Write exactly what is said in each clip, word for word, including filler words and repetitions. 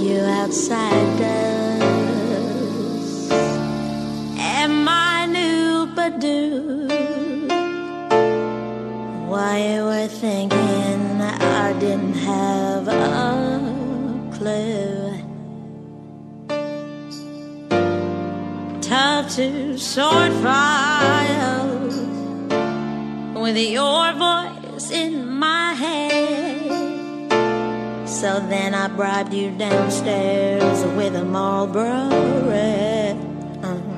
you outsiders. Am I new but do? Why you were thinking I didn't have a clue. Tough to sort files with your voice in my head. So then I bribed you downstairs with a Marlboro Red. uh-huh.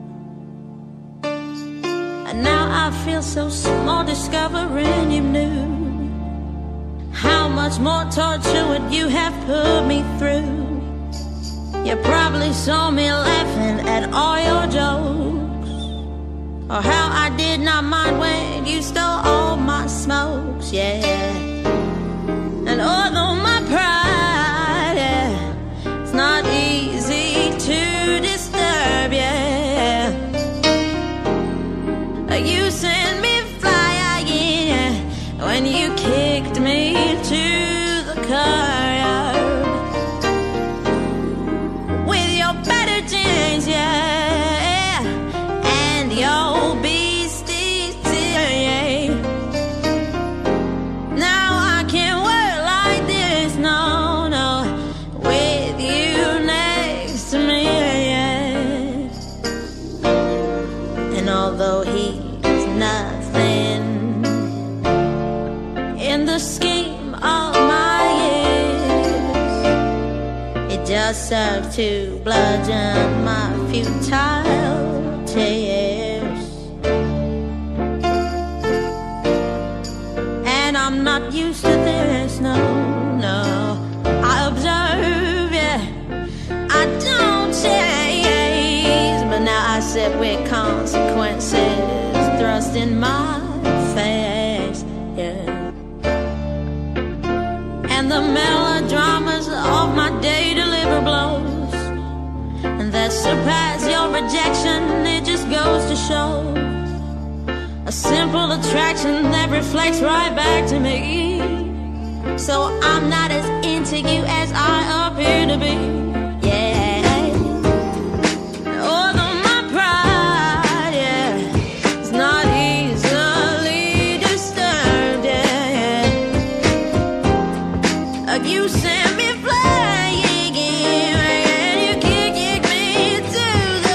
And now I feel so small discovering you knew how much more torture would you have put me through. You probably saw me laughing at all your jokes, or how I did not mind when you stole all my smokes, yeah. And although my pride, yeah, it's not easy to disturb, yeah, you sent me flying when you kicked me to the courtyard with your better jeans, yeah, and your beastie tear, yeah. Now I can't work like this, no, no, with you next to me, yeah. And although he's nothing in the scheme of my years, it just served to bludgeon my futile tears. And I'm not used to this, no, no. I observe, yeah, I don't chase, but now I sit with consequences thrust in my face, yeah. And the melodramas of my day deliver blows, and that surpass your rejection. It just goes to show a simple attraction that reflects right back to me. So I'm not as into you as I appear to be, yeah. Although my pride, yeah, is not easily disturbed, yeah. You sent me flying and you kicked me to the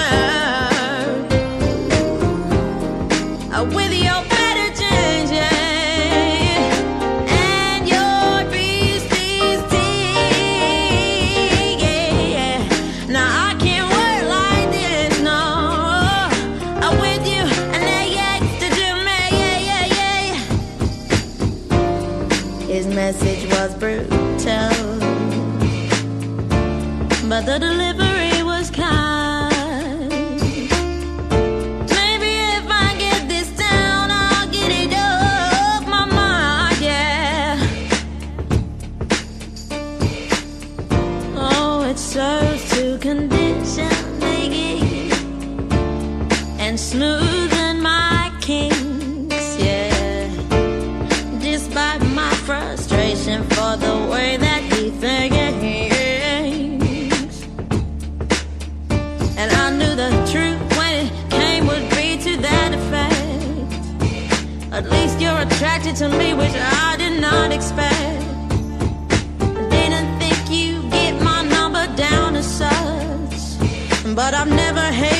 curb with your better jeans, yeah, and your beastie's teeth, yeah. Now I can't work like this, no, I'm with you and that yak's to me, yeah, yeah, yeah. His message was brutal, but the delivery was kind. Maybe if I get this down, I'll get it off my mind, yeah. Oh, it serves to condition me and smoothen my kinks, yeah. Despite my frustration for the way that he thinks, and I knew the truth when it came would be to that effect. At least you're attracted to me, which I did not expect. Didn't think you get my number down as such, but I've never had